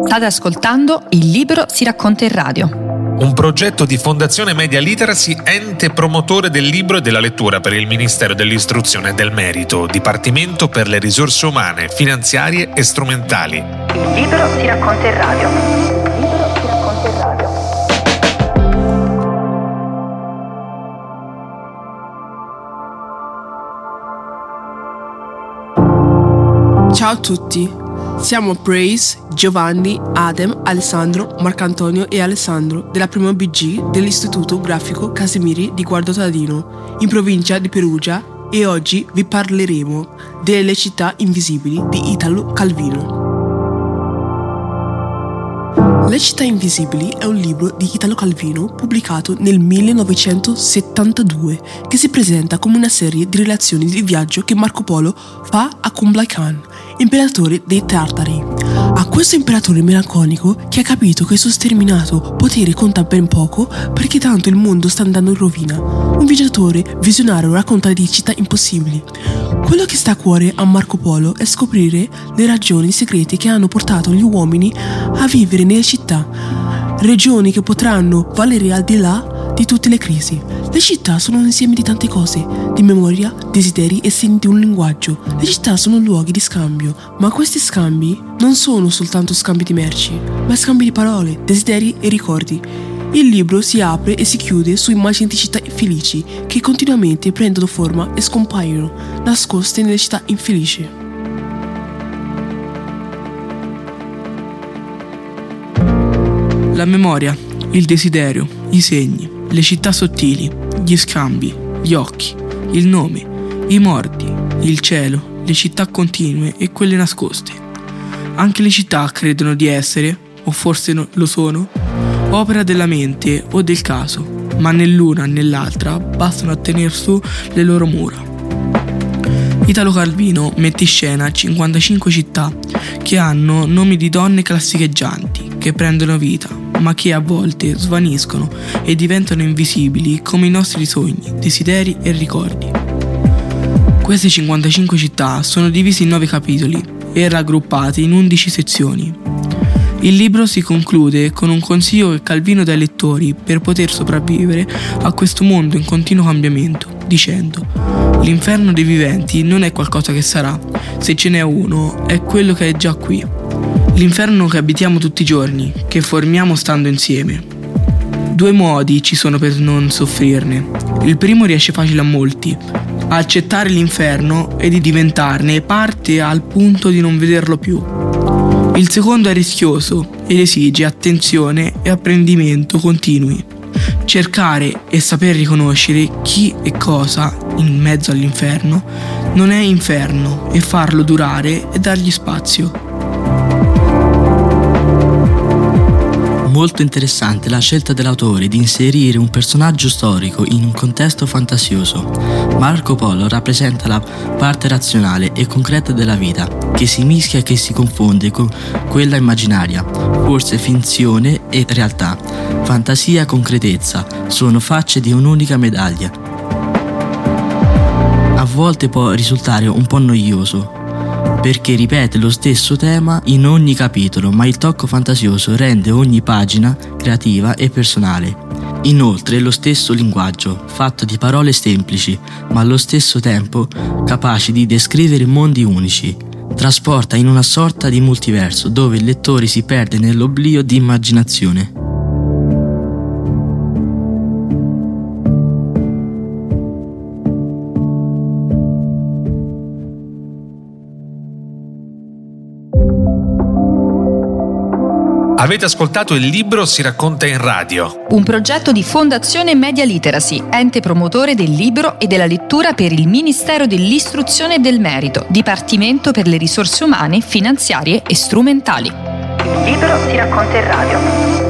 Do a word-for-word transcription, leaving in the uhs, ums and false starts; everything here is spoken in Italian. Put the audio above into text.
State ascoltando Il Libro si racconta in radio. Un progetto di Fondazione Media Literacy, ente promotore del libro e della lettura per il Ministero dell'Istruzione e del Merito, Dipartimento per le risorse umane, finanziarie e strumentali. Il Libro si racconta in radio. Il Libro si racconta in radio. Ciao a tutti, siamo Praise, Giovanni, Adem, Alessandro, Marcantonio e Alessandro della prima B G dell'Istituto Grafico Casimiri di Guardo Tadino, in provincia di Perugia, e oggi vi parleremo delle città invisibili di Italo Calvino. Le città invisibili è un libro di Italo Calvino pubblicato nel millenovecentosettantadue che si presenta come una serie di relazioni di viaggio che Marco Polo fa a Kublai Khan, imperatore dei Tartari. A questo imperatore melanconico che ha capito che il suo sterminato potere conta ben poco perché tanto il mondo sta andando in rovina. Un viaggiatore visionario racconta di città impossibili. Quello che sta a cuore a Marco Polo è scoprire le ragioni segrete che hanno portato gli uomini a vivere nelle città, regioni che potranno valere al di là di tutte le crisi. Le città sono un insieme di tante cose, di memoria, desideri e segni di un linguaggio. Le città sono luoghi di scambio, ma questi scambi non sono soltanto scambi di merci, ma scambi di parole, desideri e ricordi. Il libro si apre e si chiude su immagini di città felici che continuamente prendono forma e scompaiono, nascoste nelle città infelici. La memoria, il desiderio, i segni, le città sottili, gli scambi, gli occhi, il nome, i morti, il cielo, le città continue e quelle nascoste. Anche le città credono di essere, o forse no, lo sono, opera della mente o del caso, ma né l'una né l'altra bastano a tener su le loro mura. Italo Calvino mette in scena cinquantacinque città che hanno nomi di donne classicheggianti, che prendono vita, ma che a volte svaniscono e diventano invisibili come i nostri sogni, desideri e ricordi. Queste cinquantacinque città sono divise in nove capitoli e raggruppate in undici sezioni. Il libro si conclude con un consiglio che Calvino dà ai lettori per poter sopravvivere a questo mondo in continuo cambiamento, dicendo: l'inferno dei viventi non è qualcosa che sarà, se ce n'è uno è quello che è già qui. L'inferno che abitiamo tutti i giorni, che formiamo stando insieme. Due modi ci sono per non soffrirne. Il primo riesce facile a molti, a accettare l'inferno e di diventarne parte al punto di non vederlo più. Il secondo è rischioso ed esige attenzione e apprendimento continui. Cercare e saper riconoscere chi e cosa in mezzo all'inferno non è inferno e farlo durare e dargli spazio. Molto interessante la scelta dell'autore di inserire un personaggio storico in un contesto fantasioso. Marco Polo rappresenta la parte razionale e concreta della vita, che si mischia e che si confonde con quella immaginaria, forse finzione e realtà, fantasia e concretezza, sono facce di un'unica medaglia. A volte può risultare un po' noioso, perché ripete lo stesso tema in ogni capitolo, ma il tocco fantasioso rende ogni pagina creativa e personale. Inoltre lo stesso linguaggio, fatto di parole semplici, ma allo stesso tempo capaci di descrivere mondi unici, trasporta in una sorta di multiverso dove il lettore si perde nell'oblio di immaginazione. Avete ascoltato Il Libro si racconta in radio. Un progetto di Fondazione Media Literacy, ente promotore del libro e della lettura per il Ministero dell'Istruzione e del Merito, Dipartimento per le risorse umane, finanziarie e strumentali. Il Libro si racconta in radio.